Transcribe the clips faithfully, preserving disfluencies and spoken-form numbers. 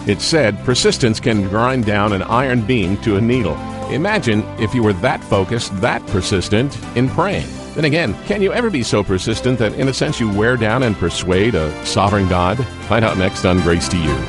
It's said persistence can grind down an iron beam to a needle. Imagine if you were that focused, that persistent in praying. Then again, can you ever be so persistent that in a sense you wear down and persuade a sovereign God? Find out next on Grace to You.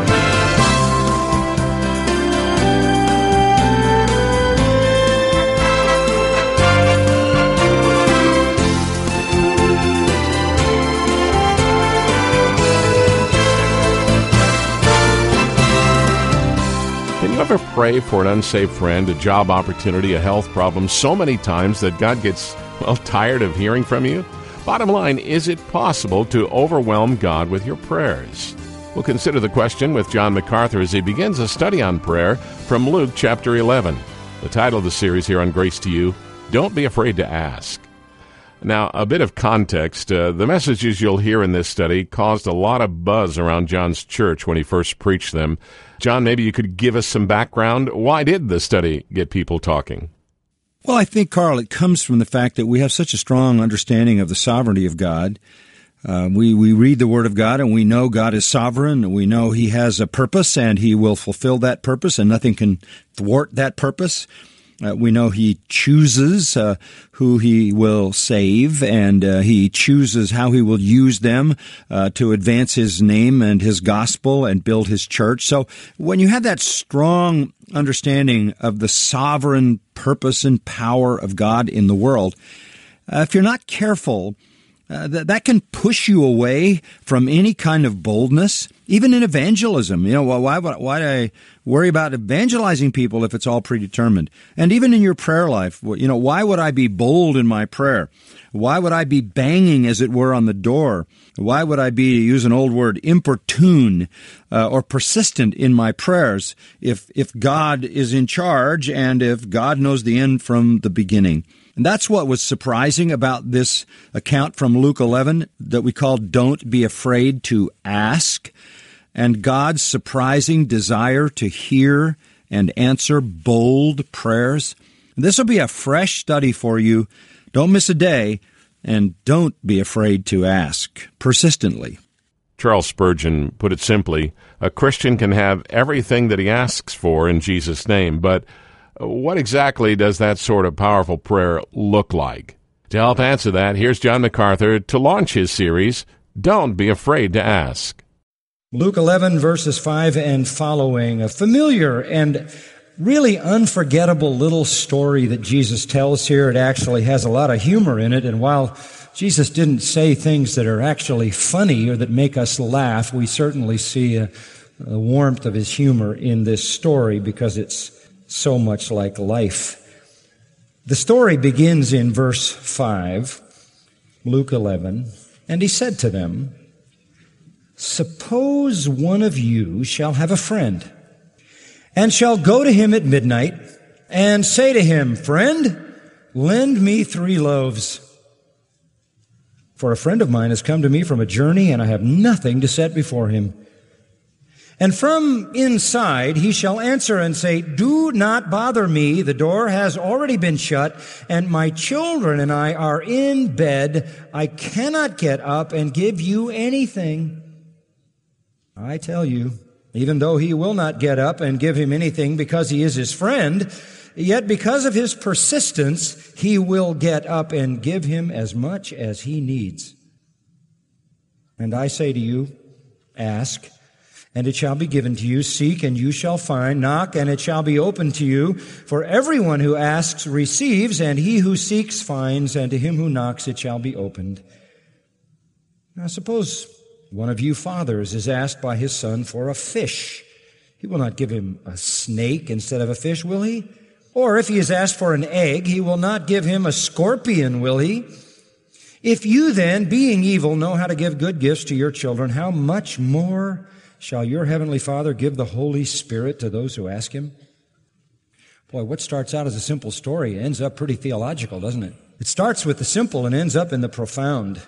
Ever pray for an unsaved friend, a job opportunity, a health problem so many times that God gets, well, tired of hearing from you? Bottom line, is it possible to overwhelm God with your prayers? We'll consider the question with John MacArthur as he begins a study on prayer from Luke chapter eleven. The title of the series here on Grace to You, Don't Be Afraid to Ask. Now, a bit of context. Uh, the messages you'll hear in this study caused a lot of buzz around John's church when he first preached them. John, maybe you could give us some background. Why did the study get people talking? Well, I think, Carl, it comes from the fact that we have such a strong understanding of the sovereignty of God. Uh, we, we read the Word of God, and we know God is sovereign, and we know He has a purpose, and He will fulfill that purpose, and nothing can thwart that purpose. Uh, we know He chooses uh, who He will save, and uh, He chooses how He will use them uh, to advance His name and His gospel and build His church. So when you have that strong understanding of the sovereign purpose and power of God in the world, uh, if you're not careful, Uh, that, that can push you away from any kind of boldness, even in evangelism. You know, why, why, why do I worry about evangelizing people if it's all predetermined? And even in your prayer life, you know, why would I be bold in my prayer? Why would I be banging, as it were, on the door? Why would I be, to use an old word, importune uh, or persistent in my prayers if if God is in charge and if God knows the end from the beginning? And that's what was surprising about this account from Luke eleven that we call Don't Be Afraid to Ask, and God's surprising desire to hear and answer bold prayers. This will be a fresh study for you. Don't miss a day, and don't be afraid to ask persistently. Charles Spurgeon put it simply, a Christian can have everything that he asks for in Jesus' name, but what exactly does that sort of powerful prayer look like? To help answer that, here's John MacArthur to launch his series, Don't Be Afraid to Ask. Luke eleven, verses five and following, a familiar and really unforgettable little story that Jesus tells here. It actually has a lot of humor in it, and while Jesus didn't say things that are actually funny or that make us laugh, we certainly see a, a warmth of His humor in this story because it's so much like life. The story begins in verse five, Luke eleven, and He said to them, "Suppose one of you shall have a friend, and shall go to him at midnight, and say to him, 'Friend, lend me three loaves. For a friend of mine has come to me from a journey, and I have nothing to set before him.' And from inside he shall answer and say, 'Do not bother me. The door has already been shut, and my children and I are in bed. I cannot get up and give you anything.' I tell you, even though he will not get up and give him anything because he is his friend, yet because of his persistence, he will get up and give him as much as he needs. And I say to you, ask, and it shall be given to you. Seek, and you shall find. Knock, and it shall be opened to you. For everyone who asks receives, and he who seeks finds, and to him who knocks it shall be opened. Now suppose one of you fathers is asked by his son for a fish. He will not give him a snake instead of a fish, will he? Or if he is asked for an egg, he will not give him a scorpion, will he? If you then, being evil, know how to give good gifts to your children, how much more shall your heavenly Father give the Holy Spirit to those who ask Him?" Boy, what starts out as a simple story ends up pretty theological, doesn't it? It starts with the simple and ends up in the profound.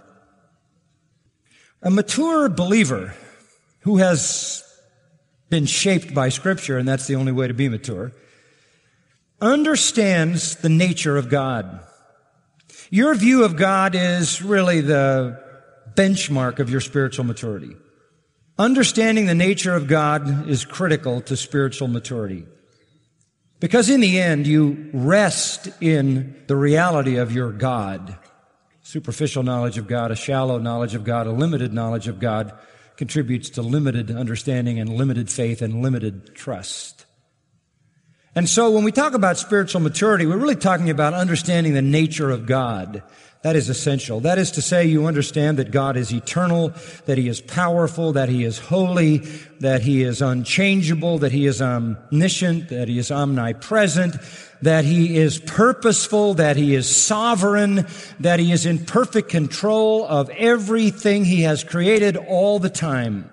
A mature believer who has been shaped by Scripture, and that's the only way to be mature, understands the nature of God. Your view of God is really the benchmark of your spiritual maturity. Understanding the nature of God is critical to spiritual maturity. Because in the end, you rest in the reality of your God. Superficial knowledge of God, a shallow knowledge of God, a limited knowledge of God contributes to limited understanding and limited faith and limited trust. And so when we talk about spiritual maturity, we're really talking about understanding the nature of God. That is essential. That is to say, you understand that God is eternal, that He is powerful, that He is holy, that He is unchangeable, that He is omniscient, that He is omnipresent, that He is purposeful, that He is sovereign, that He is in perfect control of everything He has created all the time.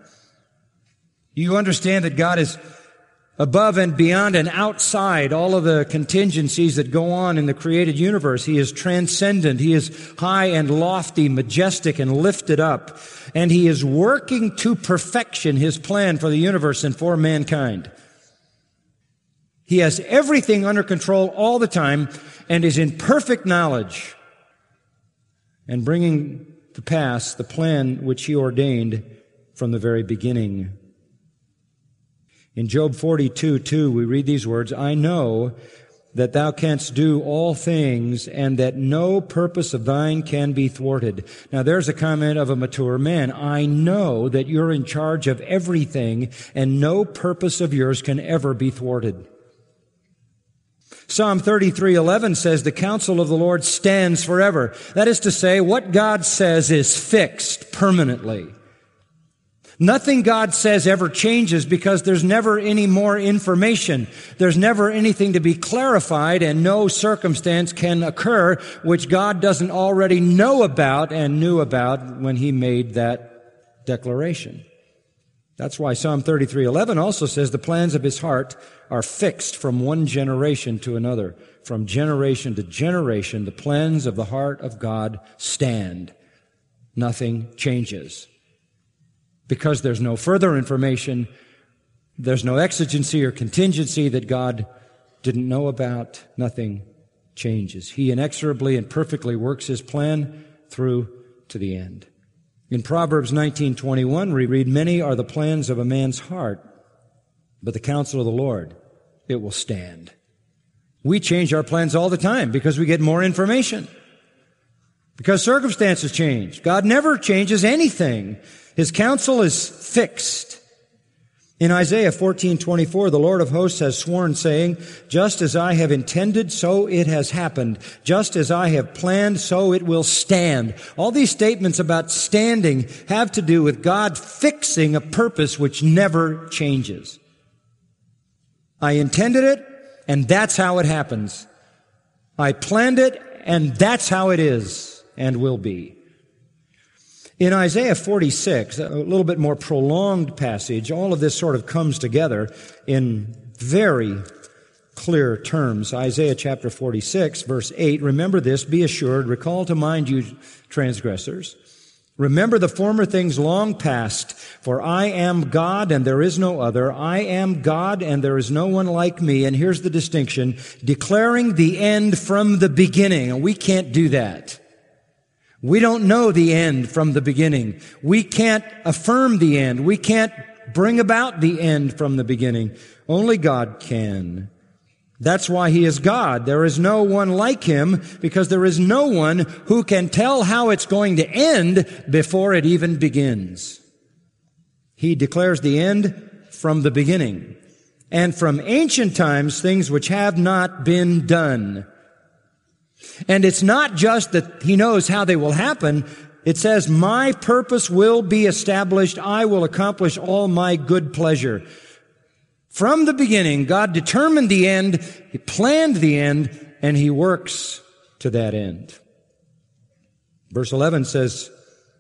You understand that God is above and beyond and outside all of the contingencies that go on in the created universe. He is transcendent. He is high and lofty, majestic and lifted up. And He is working to perfection His plan for the universe and for mankind. He has everything under control all the time and is in perfect knowledge and bringing to pass the plan which He ordained from the very beginning. In Job forty-two, two, we read these words, I know that thou canst do all things, and that no purpose of thine can be thwarted. Now there's a comment of a mature man. I know that you're in charge of everything, and no purpose of yours can ever be thwarted. Psalm thirty-three eleven says, the counsel of the Lord stands forever. That is to say, what God says is fixed permanently. Nothing God says ever changes because there's never any more information. There's never anything to be clarified, and no circumstance can occur which God doesn't already know about and knew about when He made that declaration. That's why Psalm thirty-three eleven also says the plans of His heart are fixed from one generation to another. From generation to generation, the plans of the heart of God stand. Nothing changes. Because there's no further information, there's no exigency or contingency that God didn't know about, nothing changes. He inexorably and perfectly works His plan through to the end. In Proverbs nineteen twenty-one, we read, many are the plans of a man's heart, but the counsel of the Lord, it will stand. We change our plans all the time because we get more information. Because circumstances change. God never changes anything. His counsel is fixed. In Isaiah fourteen twenty-four, the Lord of hosts has sworn, saying, just as I have intended, so it has happened. Just as I have planned, so it will stand. All these statements about standing have to do with God fixing a purpose which never changes. I intended it, and that's how it happens. I planned it, and that's how it is and will be. In Isaiah forty-six, a little bit more prolonged passage, all of this sort of comes together in very clear terms. Isaiah chapter forty-six, verse eight, remember this, be assured, recall to mind you transgressors. Remember the former things long past, for I am God and there is no other. I am God and there is no one like me. And here's the distinction, declaring the end from the beginning. And we can't do that. We don't know the end from the beginning. We can't affirm the end. We can't bring about the end from the beginning. Only God can. That's why He is God. There is no one like Him because there is no one who can tell how it's going to end before it even begins. He declares the end from the beginning. And from ancient times, things which have not been done. And it's not just that He knows how they will happen. It says, my purpose will be established. I will accomplish all my good pleasure. From the beginning, God determined the end. He planned the end, and He works to that end. Verse eleven says,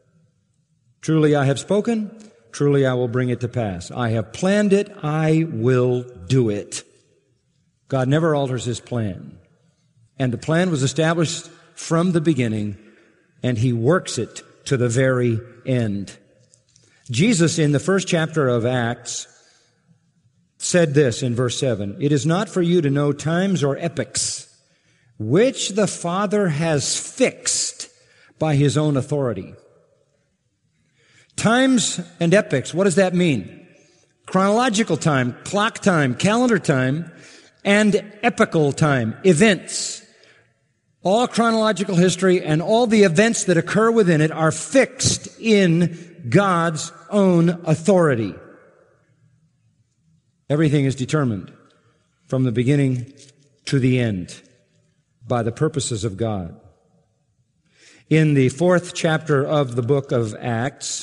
truly I have spoken. Truly I will bring it to pass. I have planned it. I will do it. God never alters His plan. And the plan was established from the beginning, and He works it to the very end. Jesus, in the first chapter of Acts, said this in verse seven, it is not for you to know times or epochs, which the Father has fixed by His own authority. Times and epochs, what does that mean? Chronological time, clock time, calendar time, and epochal time, events. All chronological history and all the events that occur within it are fixed in God's own authority. Everything is determined from the beginning to the end by the purposes of God. In the fourth chapter of the book of Acts,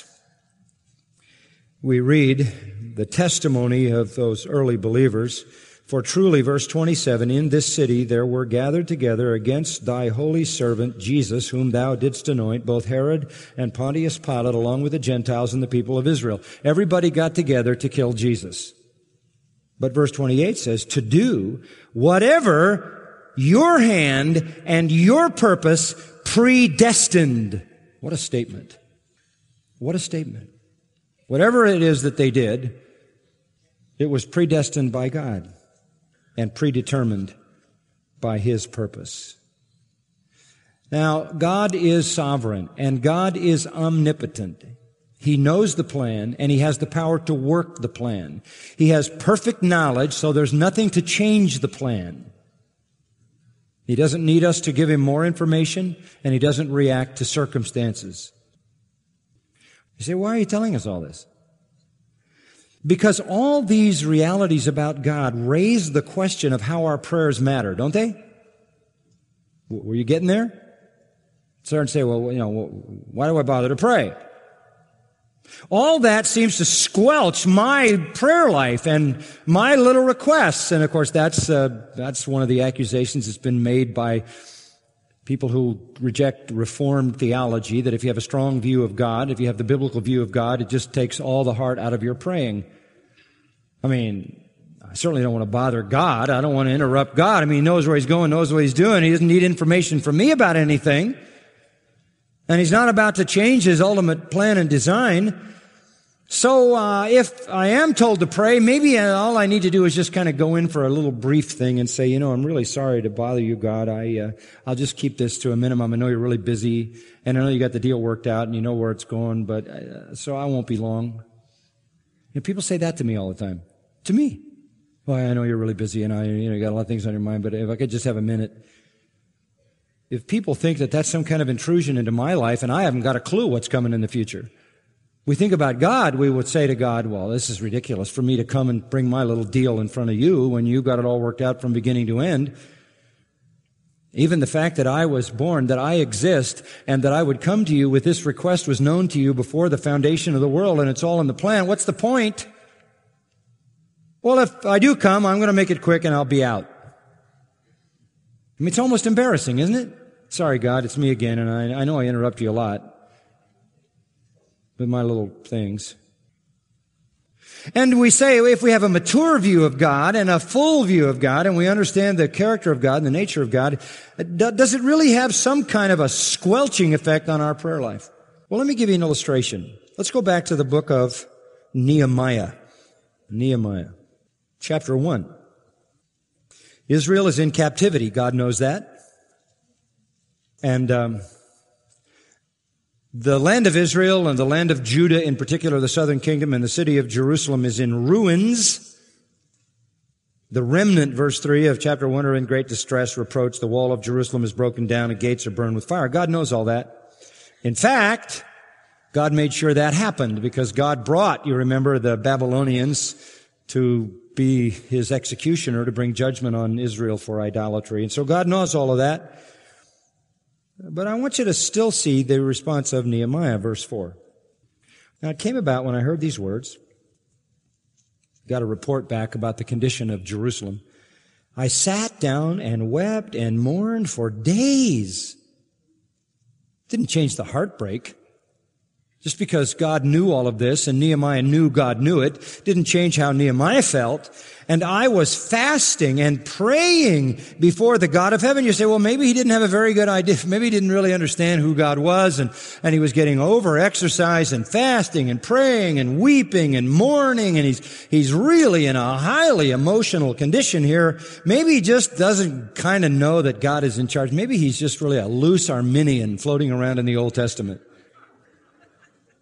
we read the testimony of those early believers. For truly, verse twenty-seven, in this city there were gathered together against thy holy servant Jesus, whom thou didst anoint, both Herod and Pontius Pilate, along with the Gentiles and the people of Israel. Everybody got together to kill Jesus. But verse twenty-eight says, to do whatever your hand and your purpose predestined. What a statement. What a statement. Whatever it is that they did, it was predestined by God and predetermined by His purpose. Now, God is sovereign and God is omnipotent. He knows the plan and He has the power to work the plan. He has perfect knowledge, so there's nothing to change the plan. He doesn't need us to give Him more information, and He doesn't react to circumstances. You say, why are you telling us all this? Because all these realities about God raise the question of how our prayers matter, don't they? Were you getting there? Start to say, well, you know, why do I bother to pray? All that seems to squelch my prayer life and my little requests. And of course, that's uh, that's one of the accusations that's been made by people who reject Reformed theology, that if you have a strong view of God, if you have the biblical view of God, it just takes all the heart out of your praying. I mean, I certainly don't want to bother God. I don't want to interrupt God. I mean, He knows where He's going, knows what He's doing. He doesn't need information from me about anything. And He's not about to change His ultimate plan and design. So uh, if I am told to pray, maybe all I need to do is just kind of go in for a little brief thing and say, you know, I'm really sorry to bother you, God. I, uh, I'll just keep this to a minimum. I know you're really busy, and I know you got the deal worked out, and you know where it's going, but uh, so I won't be long. And people say that to me all the time. To me. Well, I know you're really busy, and I, you know, you got a lot of things on your mind, but if I could just have a minute. If people think that that's some kind of intrusion into my life, and I haven't got a clue what's coming in the future, we think about God, we would say to God, well, this is ridiculous for me to come and bring my little deal in front of you when you got it all worked out from beginning to end. Even the fact that I was born, that I exist, and that I would come to you with this request was known to you before the foundation of the world, and it's all in the plan. What's the point? Well, if I do come, I'm going to make it quick and I'll be out. I mean, it's almost embarrassing, isn't it? Sorry, God, it's me again, and I, I know I interrupt you a lot with my little things. And we say, if we have a mature view of God and a full view of God, and we understand the character of God and the nature of God, does it really have some kind of a squelching effect on our prayer life? Well, let me give you an illustration. Let's go back to the book of Nehemiah. Nehemiah, chapter one. Israel is in captivity. God knows that. And um, the land of Israel and the land of Judah, in particular the southern kingdom and the city of Jerusalem, is in ruins. The remnant, verse three of chapter one, are in great distress, reproach. The wall of Jerusalem is broken down and gates are burned with fire. God knows all that. In fact, God made sure that happened because God brought, you remember, the Babylonians to be His executioner to bring judgment on Israel for idolatry. And so God knows all of that. But I want you to still see the response of Nehemiah, verse four. Now, it came about when I heard these words, got a report back about the condition of Jerusalem. I sat down and wept and mourned for days. Didn't change the heartbreak. Just because God knew all of this and Nehemiah knew God knew it, didn't change how Nehemiah felt. And I was fasting and praying before the God of heaven. You say, well, maybe he didn't have a very good idea. Maybe he didn't really understand who God was, and, and he was getting over exercise and fasting and praying and weeping and mourning, and he's, he's really in a highly emotional condition here. Maybe he just doesn't kind of know that God is in charge. Maybe he's just really a loose Arminian floating around in the Old Testament.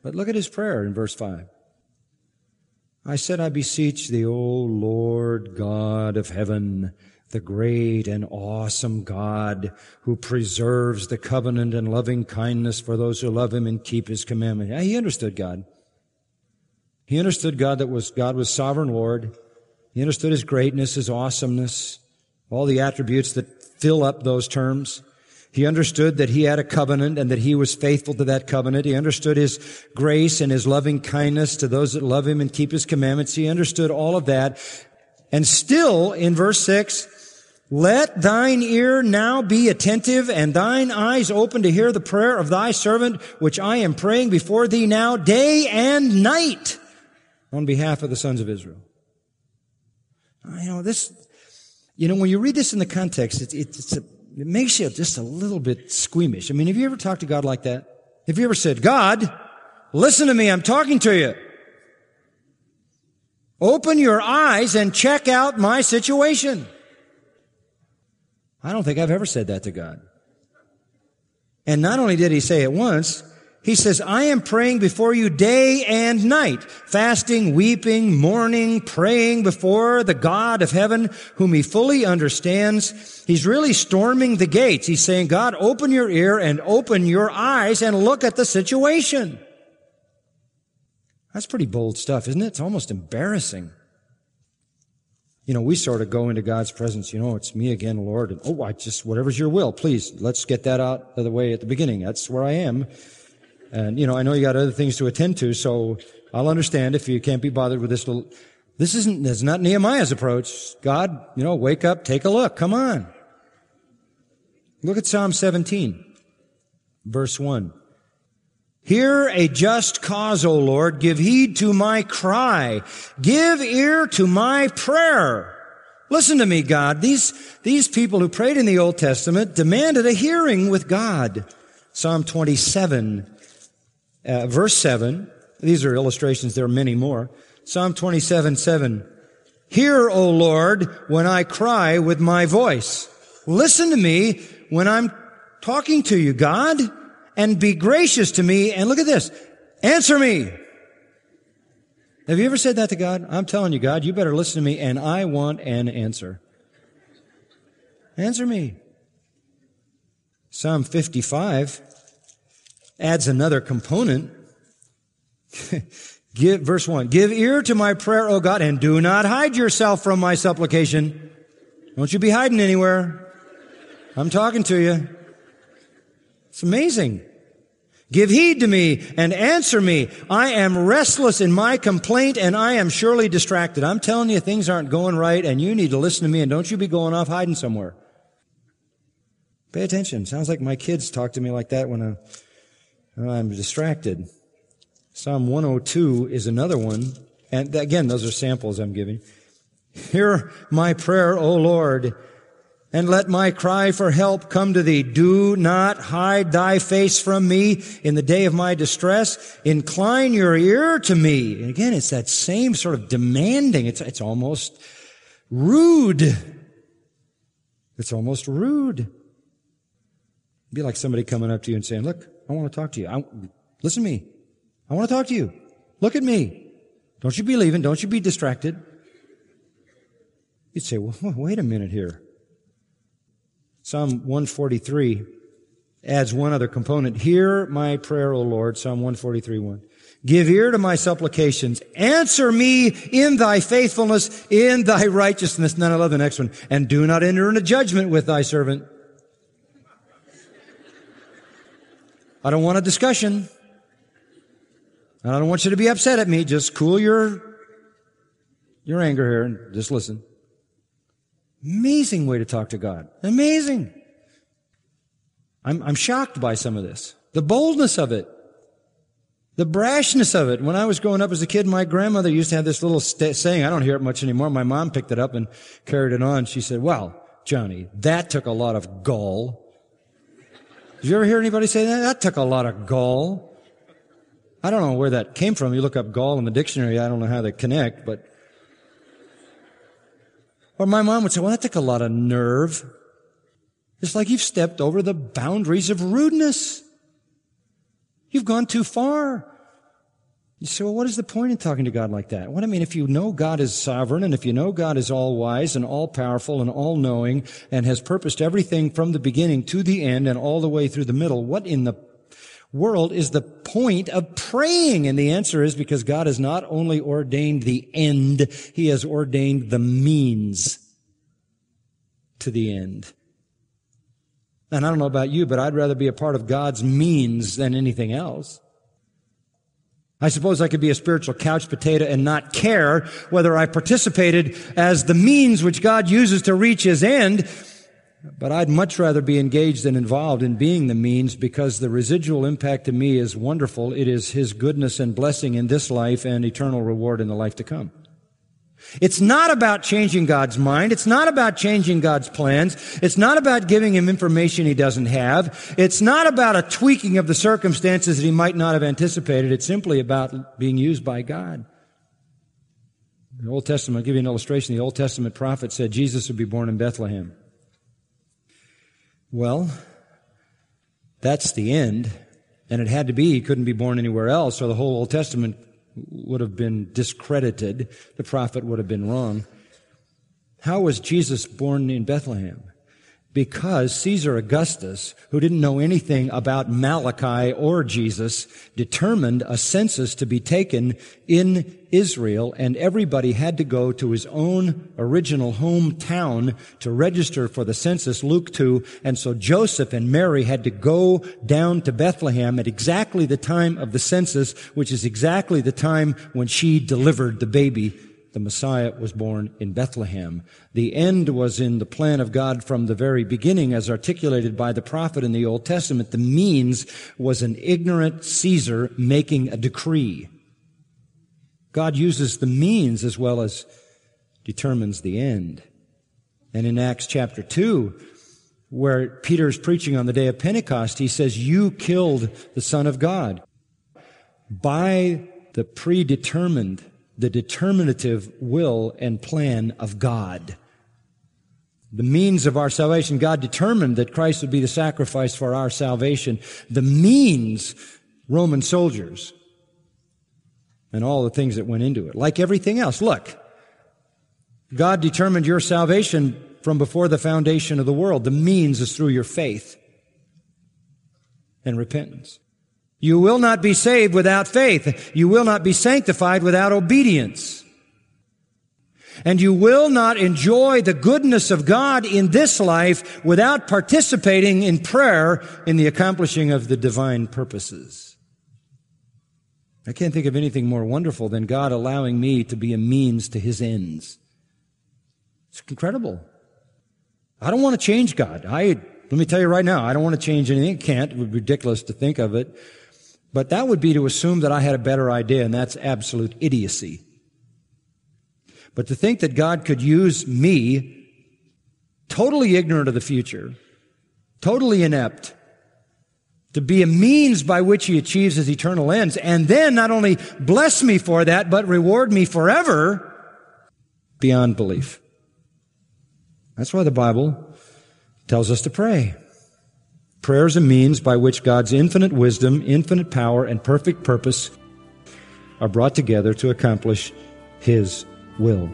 But look at his prayer in verse five. I said, I beseech thee, O Lord God of heaven, the great and awesome God who preserves the covenant and loving kindness for those who love him and keep his commandments. Yeah, he understood God. He understood God that was God was sovereign Lord. He understood his greatness, his awesomeness, all the attributes that fill up those terms. He understood that he had a covenant and that he was faithful to that covenant. He understood his grace and his loving kindness to those that love him and keep his commandments. He understood all of that. And still, in verse six, let thine ear now be attentive and thine eyes open to hear the prayer of thy servant, which I am praying before thee now day and night on behalf of the sons of Israel. You know, this, you know, when you read this in the context, it's, it's a, it makes you just a little bit squeamish. I mean, have you ever talked to God like that? Have you ever said, God, listen to me, I'm talking to you. Open your eyes and check out my situation. I don't think I've ever said that to God. And not only did he say it once, he says, I am praying before you day and night, fasting, weeping, mourning, praying before the God of heaven, whom he fully understands. He's really storming the gates. He's saying, God, open your ear and open your eyes and look at the situation. That's pretty bold stuff, isn't it? It's almost embarrassing. You know, we sort of go into God's presence, you know, it's me again, Lord, and oh, I just, whatever's your will, please, let's get that out of the way at the beginning. That's where I am. And, you know, I know you got other things to attend to, so I'll understand if you can't be bothered with this little, this isn't, that's not Nehemiah's approach. God, you know, wake up, take a look, come on. Look at Psalm seventeen, verse one. Hear a just cause, O Lord, give heed to my cry, give ear to my prayer. Listen to me, God. These, these people who prayed in the Old Testament demanded a hearing with God. Psalm twenty-seven, Uh, verse seven, these are illustrations, there are many more. Psalm twenty-seven, seven. Hear, O Lord, when I cry with my voice. Listen to me when I'm talking to you, God, and be gracious to me. And look at this. Answer me. Have you ever said that to God? I'm telling you, God, you better listen to me, and I want an answer. Answer me. Psalm fifty-five adds another component. Give, verse one, give ear to my prayer, O God, and do not hide yourself from my supplication. Don't you be hiding anywhere. I'm talking to you. It's amazing. Give heed to me and answer me. I am restless in my complaint and I am surely distracted. I'm telling you things aren't going right and you need to listen to me and don't you be going off hiding somewhere. Pay attention. Sounds like my kids talk to me like that when I I'm distracted. Psalm one oh two is another one. And again, those are samples I'm giving. Hear my prayer, O Lord, and let my cry for help come to thee. Do not hide thy face from me in the day of my distress. Incline your ear to me. And again, it's that same sort of demanding. It's, it's almost rude. It's almost rude. It'd be like somebody coming up to you and saying, look, I want to talk to you. I, listen to me. I want to talk to you. Look at me. Don't you be leaving. Don't you be distracted. You'd say, well, wait a minute here. Psalm one forty-three adds one other component. Hear my prayer, O Lord. Psalm one forty-three, one. Give ear to my supplications. Answer me in thy faithfulness, in thy righteousness. And then I love the next one. And do not enter into judgment with thy servant. I don't want a discussion. I don't want you to be upset at me. Just cool your, your anger here and just listen. Amazing way to talk to God. Amazing. I'm, I'm shocked by some of this. The boldness of it. The brashness of it. When I was growing up as a kid, my grandmother used to have this little st- saying. I don't hear it much anymore. My mom picked it up and carried it on. She said, well, Johnny, that took a lot of gall. Did you ever hear anybody say that? That took a lot of gall. I don't know where that came from. You look up gall in the dictionary. I don't know how they connect, but. Or my mom would say, well, that took a lot of nerve. It's like you've stepped over the boundaries of rudeness. You've gone too far. You say, well, what is the point in talking to God like that? What I mean, if you know God is sovereign, and if you know God is all-wise and all-powerful and all-knowing and has purposed everything from the beginning to the end and all the way through the middle, what in the world is the point of praying? And the answer is because God has not only ordained the end, He has ordained the means to the end. And I don't know about you, but I'd rather be a part of God's means than anything else. I suppose I could be a spiritual couch potato and not care whether I participated as the means which God uses to reach His end, but I'd much rather be engaged and involved in being the means, because the residual impact to me is wonderful. It is His goodness and blessing in this life and eternal reward in the life to come. It's not about changing God's mind. It's not about changing God's plans. It's not about giving Him information He doesn't have. It's not about a tweaking of the circumstances that He might not have anticipated. It's simply about being used by God. In the Old Testament, I'll give you an illustration. The Old Testament prophet said Jesus would be born in Bethlehem. Well, that's the end. And it had to be. He couldn't be born anywhere else, or the whole Old Testament would have been discredited. The prophet would have been wrong. How was Jesus born in Bethlehem? Because Caesar Augustus, who didn't know anything about Malachi or Jesus, determined a census to be taken in Israel, and everybody had to go to his own original hometown to register for the census, Luke two, and so Joseph and Mary had to go down to Bethlehem at exactly the time of the census, which is exactly the time when she delivered the baby. The Messiah was born in Bethlehem. The end was in the plan of God from the very beginning, as articulated by the prophet in the Old Testament. The means was an ignorant Caesar making a decree. God uses the means as well as determines the end. And in Acts chapter two, where Peter's preaching on the day of Pentecost, he says, "You killed the Son of God." By the predetermined, the determinative will and plan of God. The means of our salvation, God determined that Christ would be the sacrifice for our salvation. The means, Roman soldiers, and all the things that went into it. Like everything else. Look, God determined your salvation from before the foundation of the world. The means is through your faith and repentance. You will not be saved without faith. You will not be sanctified without obedience. And you will not enjoy the goodness of God in this life without participating in prayer in the accomplishing of the divine purposes. I can't think of anything more wonderful than God allowing me to be a means to His ends. It's incredible. I don't want to change God. I, let me tell you right now, I don't want to change anything. Can't. It would be ridiculous to think of it. But that would be to assume that I had a better idea, and that's absolute idiocy. But to think that God could use me, totally ignorant of the future, totally inept, to be a means by which He achieves His eternal ends, and then not only bless me for that, but reward me forever, beyond belief. That's why the Bible tells us to pray. Prayer is a means by which God's infinite wisdom, infinite power, and perfect purpose are brought together to accomplish His will.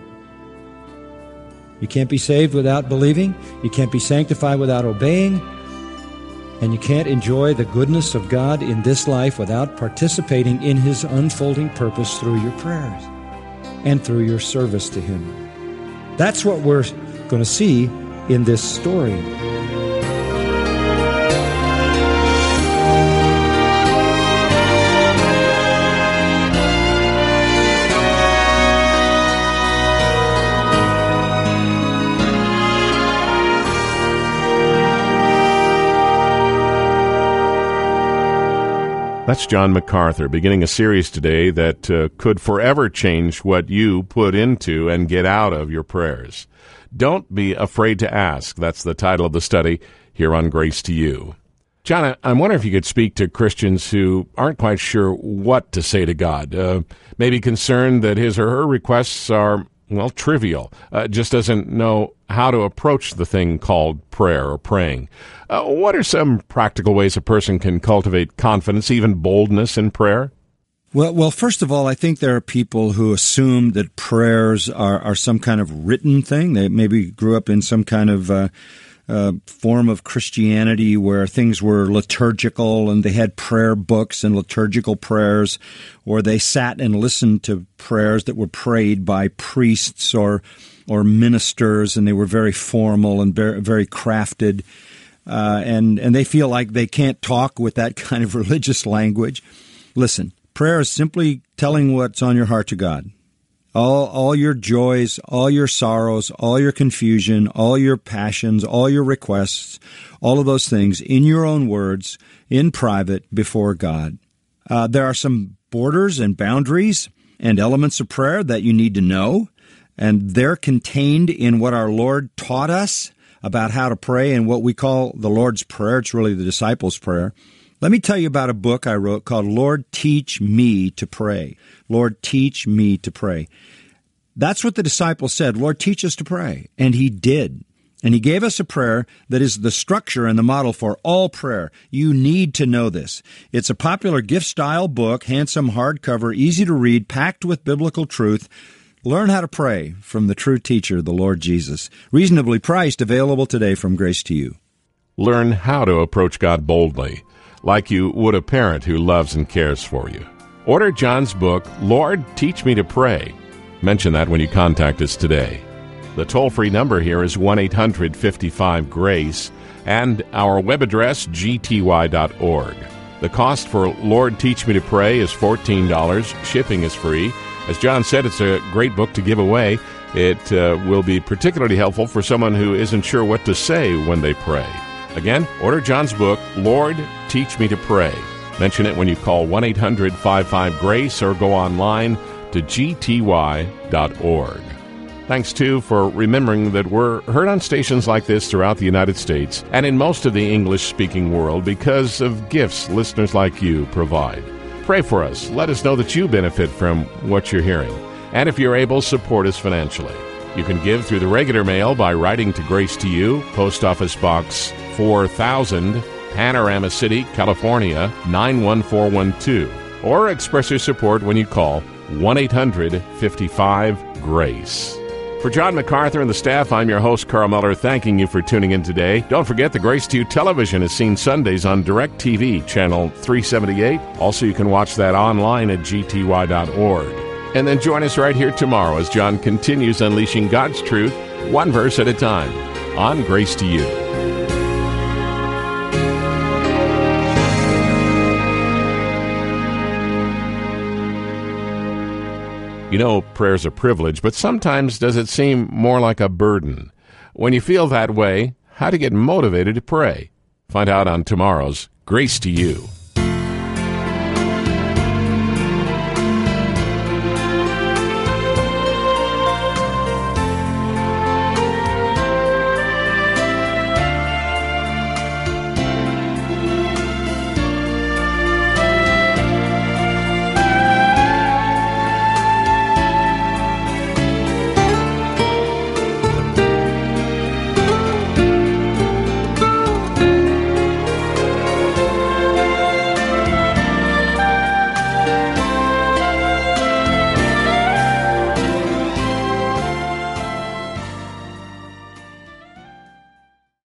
You can't be saved without believing. You can't be sanctified without obeying. And you can't enjoy the goodness of God in this life without participating in His unfolding purpose through your prayers and through your service to Him. That's what we're going to see in this story. That's John MacArthur, beginning a series today that uh, could forever change what you put into and get out of your prayers. Don't be afraid to ask. That's the title of the study here on Grace to You. John, I'm wondering if you could speak to Christians who aren't quite sure what to say to God, uh, maybe concerned that his or her requests are, well, trivial, uh, just doesn't know how to approach the thing called prayer or praying. Uh, what are some practical ways a person can cultivate confidence, even boldness in prayer? Well, well, first of all, I think there are people who assume that prayers are, are some kind of written thing. They maybe grew up in some kind of uh, uh, form of Christianity where things were liturgical and they had prayer books and liturgical prayers, or they sat and listened to prayers that were prayed by priests or or ministers, and they were very formal and very, very crafted. Uh, and, and they feel like they can't talk with that kind of religious language. Listen. Prayer is simply telling what's on your heart to God. All, all your joys, all your sorrows, all your confusion, all your passions, all your requests, all of those things in your own words, in private, before God. Uh, there are some borders and boundaries and elements of prayer that you need to know, and they're contained in what our Lord taught us about how to pray and what we call the Lord's Prayer. It's really the disciples' prayer. Let me tell you about a book I wrote called Lord, Teach Me to Pray. Lord, teach me to pray. That's what the disciples said. Lord, teach us to pray. And he did. And he gave us a prayer that is the structure and the model for all prayer. You need to know this. It's a popular gift-style book, handsome hardcover, easy to read, packed with biblical truth. Learn how to pray from the true teacher, the Lord Jesus. Reasonably priced, available today from Grace to You. Learn how to approach God boldly, like you would a parent who loves and cares for you. Order John's book, Lord, Teach Me to Pray. Mention that when you contact us today. The toll-free number here is one eight hundred fifty-five GRACE, and our web address, g t y dot org. The cost for Lord, Teach Me to Pray is fourteen dollars. Shipping is free. As John said, it's a great book to give away. It uh, will be particularly helpful for someone who isn't sure what to say when they pray. Again, order John's book, Lord, Teach Me to Pray. Mention it when you call one eight hundred fifty-five GRACE or go online to g t y dot org. Thanks, too, for remembering that we're heard on stations like this throughout the United States and in most of the English-speaking world because of gifts listeners like you provide. Pray for us. Let us know that you benefit from what you're hearing. And if you're able, support us financially. You can give through the regular mail by writing to Grace to You, Post Office Box four thousand, Panorama City, California, nine one four one two. Or express your support when you call one eight hundred fifty-five GRACE. For John MacArthur and the staff, I'm your host, Carl Miller, thanking you for tuning in today. Don't forget the Grace to You television is seen Sundays on DirecTV, channel three seventy-eight. Also, you can watch that online at g t y dot org. And then join us right here tomorrow as John continues unleashing God's truth, one verse at a time, on Grace to You. You know, prayer's a privilege, but sometimes does it seem more like a burden? When you feel that way, how to get motivated to pray? Find out on tomorrow's Grace to You.